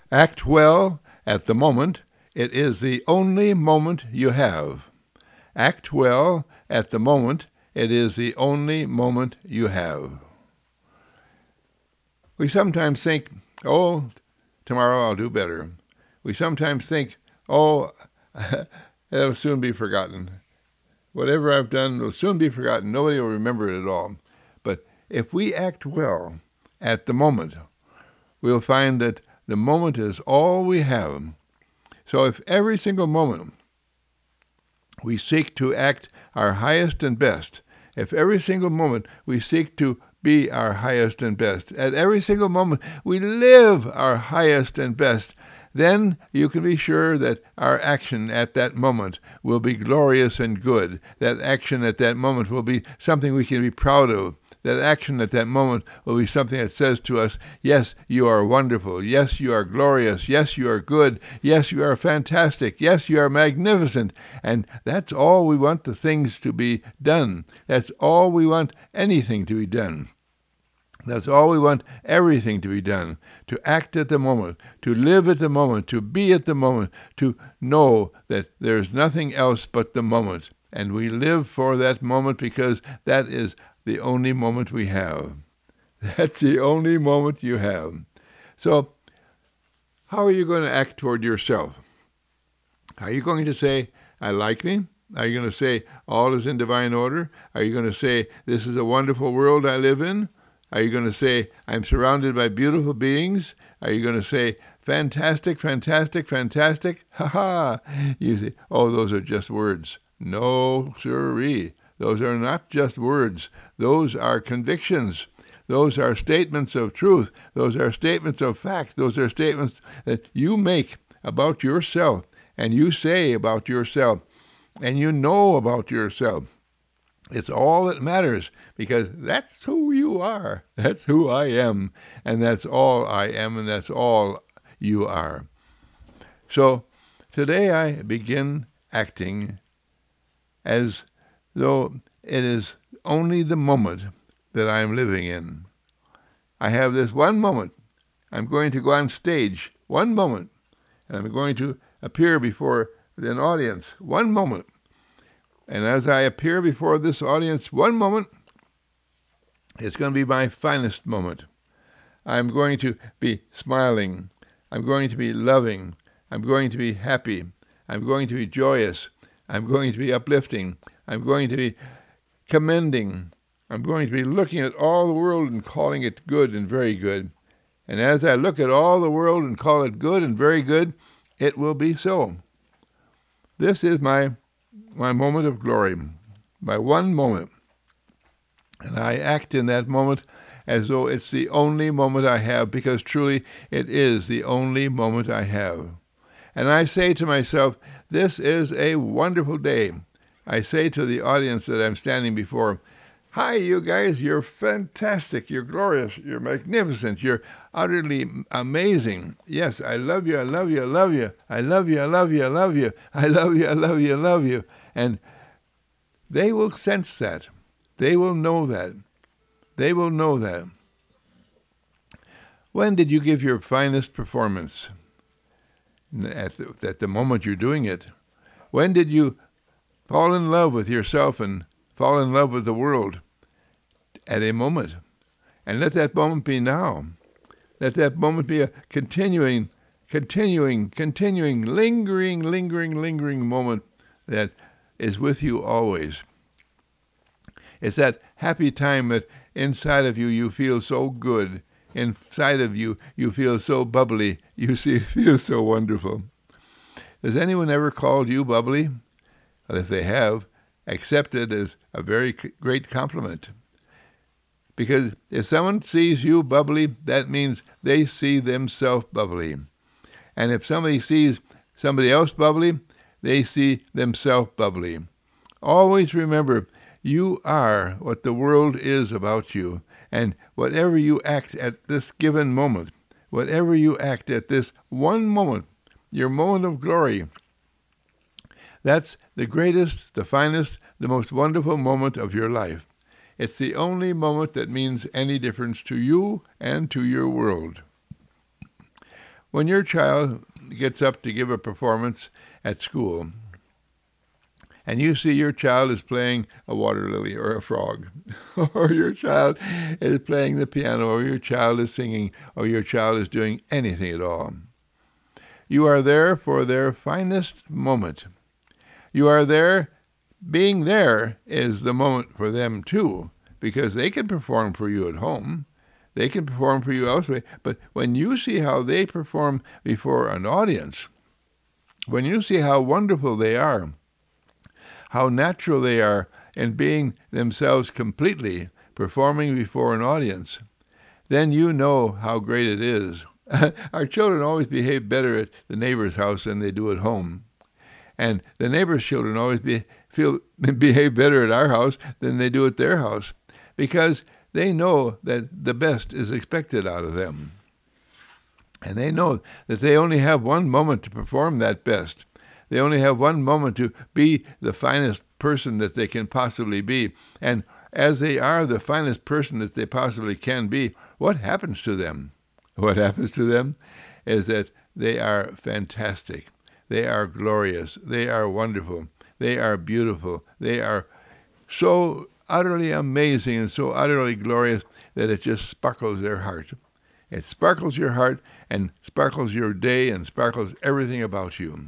Act well at the moment. It is the only moment you have. Act well at the moment. It is the only moment you have. We sometimes think, oh, tomorrow I'll do better. We sometimes think, oh, it'll soon be forgotten. Whatever I've done will soon be forgotten. Nobody will remember it at all. But if we act well at the moment, we'll find that the moment is all we have. So if every single moment we seek to act our highest and best, if every single moment we seek to be our highest and best, at every single moment we live our highest and best, then you can be sure that our action at that moment will be glorious and good. That action at that moment will be something we can be proud of. That action at that moment will be something that says to us, yes, you are wonderful. Yes, you are glorious. Yes, you are good. Yes, you are fantastic. Yes, you are magnificent. And that's all we want the things to be done. That's all we want anything to be done. That's all we want everything to be done. To act at the moment, to live at the moment, to be at the moment, to know that there's nothing else but the moment. And we live for that moment because that is the only moment we have. That's the only moment you have. So, how are you going to act toward yourself? Are you going to say, I like me? Are you going to say, all is in divine order? Are you going to say, this is a wonderful world I live in? Are you going to say, I'm surrounded by beautiful beings? Are you going to say, fantastic, fantastic, fantastic? Ha ha! You say, oh, those are just words. No, sirree. Those are not just words. Those are convictions. Those are statements of truth. Those are statements of fact. Those are statements that you make about yourself, and you say about yourself, and you know about yourself. It's all that matters, because that's who you are. That's who I am, and that's all I am, and that's all you are. So today I begin acting as though it is only the moment that I am living in. I have this one moment. I'm going to go on stage, one moment, and I'm going to appear before an audience, one moment. And as I appear before this audience, one moment, it's going to be my finest moment. I'm going to be smiling. I'm going to be loving. I'm going to be happy. I'm going to be joyous. I'm going to be uplifting. I'm going to be commending. I'm going to be looking at all the world and calling it good and very good. And as I look at all the world and call it good and very good, it will be so. This is my moment of glory, my one moment. And I act in that moment as though it's the only moment I have, because truly it is the only moment I have. And I say to myself, this is a wonderful day. I say to the audience that I'm standing before, hi, you guys, you're fantastic, you're glorious, you're magnificent, you're utterly amazing. Yes, I love you, I love you, I love you, I love you, I love you, I love you, I love you, I love you, I love you. And they will sense that. They will know that. They will know that. When did you give your finest performance? At the moment you're doing it. When did you fall in love with yourself and fall in love with the world? At a moment. And let that moment be now. Let that moment be a continuing, lingering moment that is with you always. It's that happy time that inside of you feel so good. Inside of you feel so bubbly. You feel so wonderful. Has anyone ever called you bubbly? Well, if they have, accept it as a very great compliment. Because if someone sees you bubbly, that means they see themselves bubbly. And if somebody sees somebody else bubbly, they see themselves bubbly. Always remember, you are what the world is about you. And whatever you act at this given moment, whatever you act at this one moment, your moment of glory, that's the greatest, the finest, the most wonderful moment of your life. It's the only moment that means any difference to you and to your world. When your child gets up to give a performance at school, and you see your child is playing a water lily or a frog, or your child is playing the piano, or your child is singing, or your child is doing anything at all, you are there for their finest moment. You are there. Being there is the moment for them too, because they can perform for you at home. They can perform for you elsewhere. But when you see how they perform before an audience, when you see how wonderful they are, how natural they are in being themselves completely, performing before an audience, then you know how great it is. Our children always behave better at the neighbor's house than they do at home. And the neighbor's children always behave better at our house than they do at their house, because they know that the best is expected out of them. And they know that they only have one moment to perform that best. They only have one moment to be the finest person that they can possibly be. And as they are the finest person that they possibly can be, what happens to them? What happens to them is that they are fantastic. They are glorious. They are wonderful. They are beautiful. They are so utterly amazing and so utterly glorious that it just sparkles their heart. It sparkles your heart and sparkles your day and sparkles everything about you.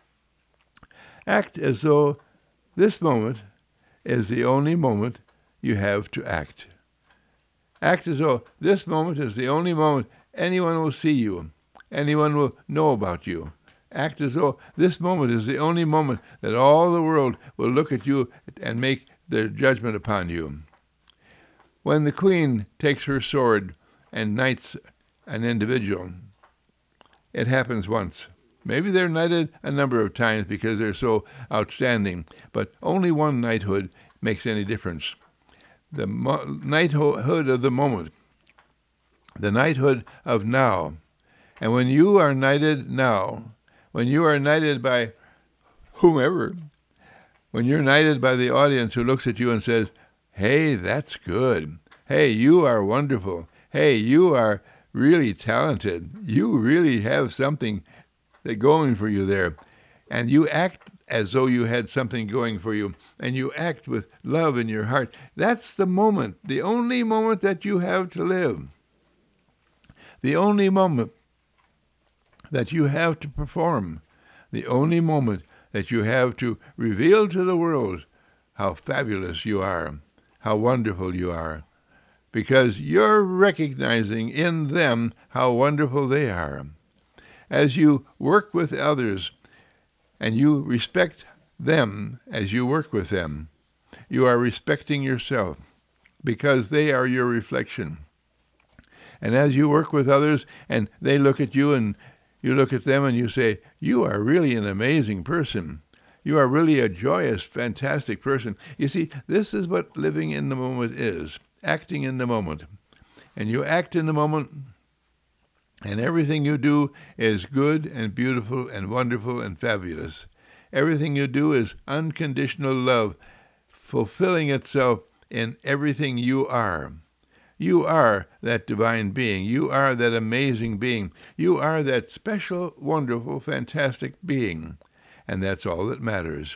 Act as though this moment is the only moment you have to act. Act as though this moment is the only moment anyone will see you, anyone will know about you. Act as though this moment is the only moment that all the world will look at you and make their judgment upon you. When the queen takes her sword and knights an individual, it happens once. Maybe they're knighted a number of times because they're so outstanding, but only one knighthood makes any difference. The knighthood of the moment, the knighthood of now. And when you are knighted now, when you are knighted by whomever, when you're knighted by the audience who looks at you and says, hey, that's good. Hey, you are wonderful. Hey, you are really talented. You really have something going for you there. And you act as though you had something going for you, and you act with love in your heart. That's the moment, the only moment that you have to live. The only moment that you have to perform. The only moment that you have to reveal to the world how fabulous you are, how wonderful you are, because you're recognizing in them how wonderful they are. As you work with others and you respect them as you work with them, you are respecting yourself because they are your reflection. And as you work with others and they look at you and you look at them and you say, you are really an amazing person. You are really a joyous, fantastic person. You see, this is what living in the moment is, acting in the moment. And you act in the moment, and everything you do is good and beautiful and wonderful and fabulous. Everything you do is unconditional love, fulfilling itself in everything you are. You are that divine being. You are that amazing being. You are that special, wonderful, fantastic being. And that's all that matters.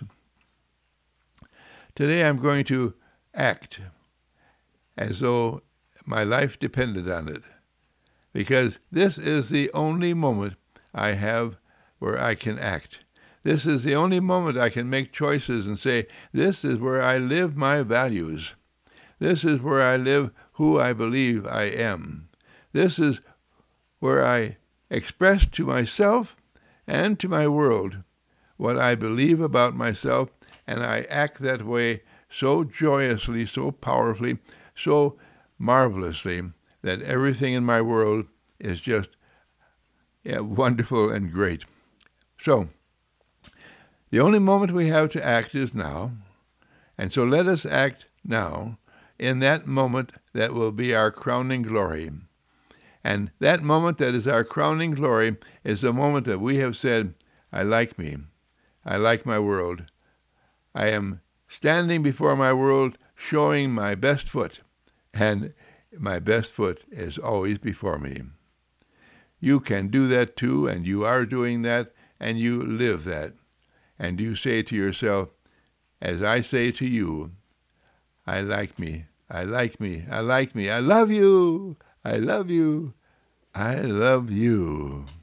Today I'm going to act as though my life depended on it, because this is the only moment I have where I can act. This is the only moment I can make choices and say, this is where I live my values. This is where I live who I believe I am. This is where I express to myself and to my world what I believe about myself, and I act that way so joyously, so powerfully, so marvelously, that everything in my world is just wonderful and great. So, the only moment we have to act is now, and so let us act now in that moment that will be our crowning glory. And that moment that is our crowning glory is the moment that we have said, I like me. I like my world. I am standing before my world showing my best foot, and my best foot is always before me. You can do that too, and you are doing that, and you live that. And you say to yourself, as I say to you, I like me, I like me, I like me, I love you, I love you, I love you.